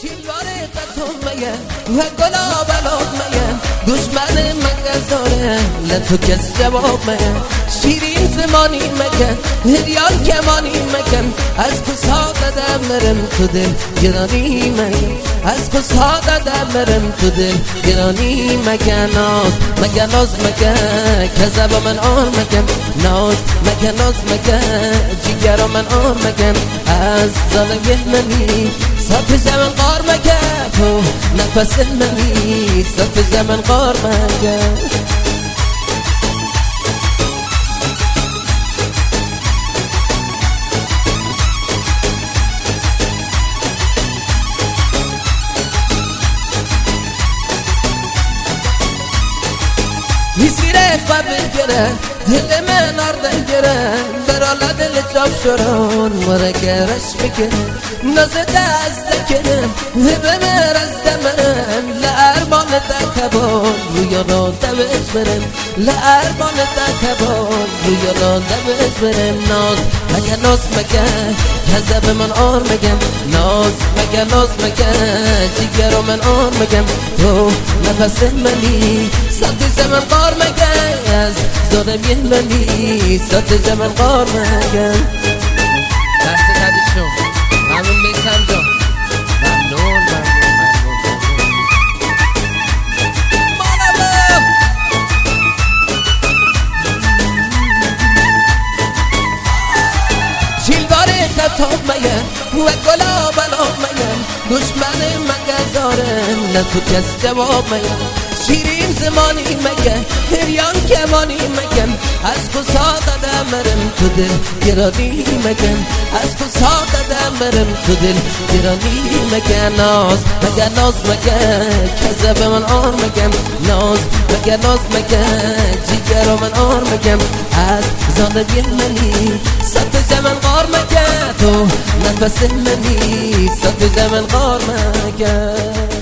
شیلوار قطم مگه و گلاب علاب مگه دشمن مگه زاره لطو کس جواب مگه شیرین زمانی مگه هریان کمانی مگه از کسا دادم مرم تو دل گرانی مگه از کسا دادم مرم تو دل گرانی مگه ناز مگه کذب من آن مگه ناز مگه جیگر من آن مگه از ظالم منی صف زمن قار مگه تو نفس منی صف زمن قار مگه میسیره قبل گره دل من آردن گره برالا دل چاپ شرون مرگرش بکنه نازه دست کنه به مرز دمرم لعربان دکبان روی را دوش برم لعربان دکبان روی را دوش برم ناز مگه کذب من آر مگم ناز مگه جیگر من آر مگم تو نفس منی ساعت زمن قار مگه از ظالمی منی ساعت زمن قار مگه دست کدیشون ممنون میسم جان ممنون شیلوار خطاب مگه و گلاب علاب مگه دشمن مگه زارم نه تو کس جواب مگه شیرین زمانی مگه هریان کمانی مگه از کسا دادم مرم تو دل گرانی مگه از کسا دادم مرم تو دل گرانی مگه ناز مگه کذب من آن مگه ناز مگه جیگر من آن مگه از ظالمی منی صد زمن قار مگه تو نفس منی صد زمن قار مگه